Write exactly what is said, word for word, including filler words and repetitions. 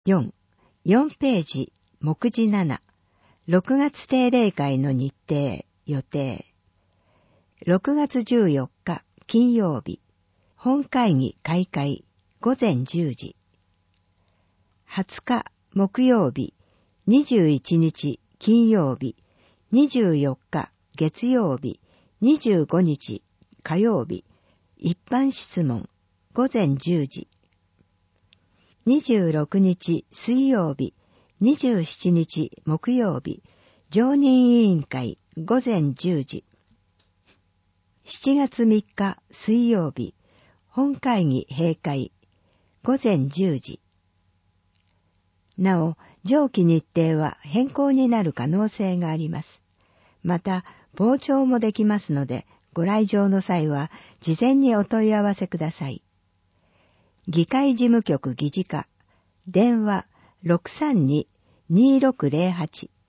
よん、よんページ、目次なな、ろくがつ定例会の日程、予定。ろくがつじゅうよっか、金曜日、本会議開会、ごぜんじゅうじ。はつか、木曜日、にじゅういちにち、金曜日、にじゅうよっか、月曜日、にじゅうごにち、火曜日、一般質問、ごぜんじゅうじ。にじゅうろくにち、水曜日、にじゅうしちにち、木曜日、常任委員会、ごぜんじゅうじ。しちがつみっか、水曜日、本会議閉会、ごぜんじゅうじ。なお、上記日程は変更になる可能性があります。また、傍聴もできますので、ご来場の際は、事前にお問い合わせください。議会事務局議事課、電話 ろくさんに にーろくぜろはち